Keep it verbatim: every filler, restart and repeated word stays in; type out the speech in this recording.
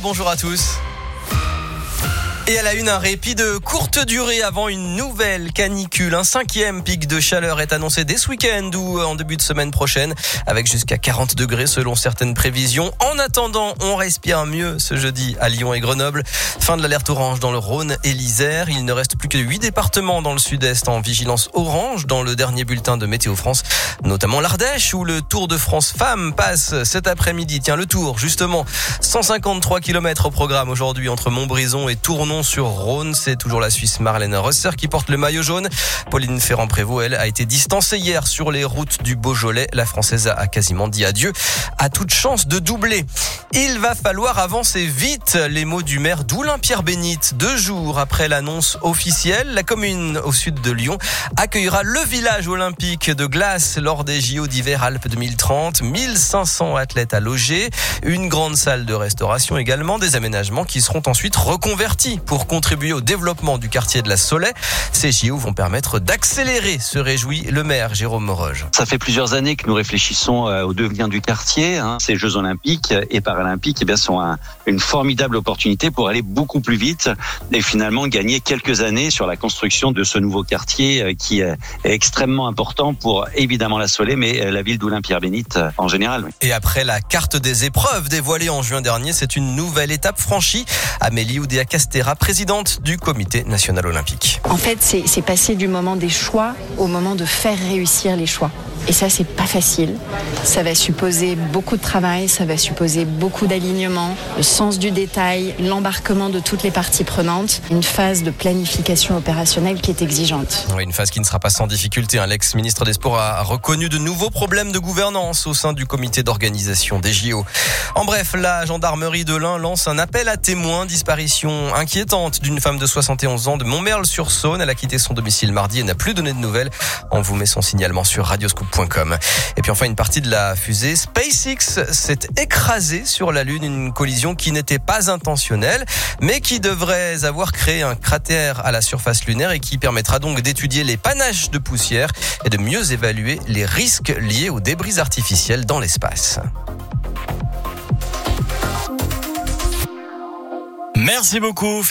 bonjour à tous. Et à la une, un répit de courte durée avant une nouvelle canicule. Un cinquième pic de chaleur est annoncé dès ce week-end ou en début de semaine prochaine, avec jusqu'à quarante degrés selon certaines prévisions. En attendant, on respire mieux ce jeudi à Lyon et Grenoble. Fin de l'alerte orange dans le Rhône et l'Isère. Il ne reste plus que huit départements dans le sud-est en vigilance orange dans le dernier bulletin de Météo France, notamment l'Ardèche où le Tour de France Femmes passe cet après-midi. Tiens, le Tour, justement, cent cinquante-trois kilomètres au programme aujourd'hui entre Montbrison et Tournon sur Rhône. C'est toujours la Suisse Marlène Rosser qui porte le maillot jaune. Pauline Ferrand-Prévot, elle, a été distancée hier sur les routes du Beaujolais. La Française a quasiment dit adieu à toute chance de doubler. Il va falloir avancer vite. Les mots du maire d'Oulin-Pierre-Bénite. Deux jours après l'annonce officielle, la commune au sud de Lyon accueillera le village olympique de glace lors des J O d'hiver Alpes deux mille trente. mille cinq cents athlètes à loger. Une grande salle de restauration également. Des aménagements qui seront ensuite reconvertis pour contribuer au développement du quartier de la Solais. Ces J O vont permettre d'accélérer, se réjouit le maire Jérôme Moroge. Ça fait plusieurs années que nous réfléchissons au devenir du quartier. Hein. Ces Jeux olympiques et paralympiques eh bien, sont un, une formidable opportunité pour aller beaucoup plus vite et finalement gagner quelques années sur la construction de ce nouveau quartier qui est extrêmement important pour évidemment la Solais, mais la ville d'Oulin-Pierre-Bénite en général. Oui. Et après la carte des épreuves dévoilée en juin dernier, c'est une nouvelle étape franchie. Amélie Oudéa-Castéra, présidente du Comité national olympique. En fait, c'est, c'est passer du moment des choix au moment de faire réussir les choix. Et ça, c'est pas facile. Ça va supposer beaucoup de travail, ça va supposer beaucoup d'alignement, le sens du détail, l'embarquement de toutes les parties prenantes, une phase de planification opérationnelle qui est exigeante. Oui, une phase qui ne sera pas sans difficulté. L'ex-ministre des Sports a reconnu de nouveaux problèmes de gouvernance au sein du comité d'organisation des J O. En bref, la gendarmerie de l'Ain lance un appel à témoins. Disparition inquiétante d'une femme de soixante et onze ans de Montmerle-sur-Saône. Elle a quitté son domicile mardi et n'a plus donné de nouvelles. On vous met son signalement sur radioscoop point com. Et puis enfin, une partie de la fusée SpaceX s'est écrasée sur la Lune. Une collision qui n'était pas intentionnelle, mais qui devrait avoir créé un cratère à la surface lunaire et qui permettra donc d'étudier les panaches de poussière et de mieux évaluer les risques liés aux débris artificiels dans l'espace. Merci beaucoup.